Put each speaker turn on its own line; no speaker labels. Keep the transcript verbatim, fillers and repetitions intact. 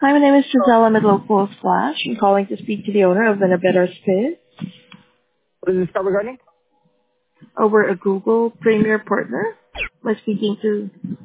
Hi, my name is Gisela Midlocal Flash. I'm calling to speak to the owner of a Better Spit
What is this call regarding?
over a Google Premier Partner. Am I speaking to?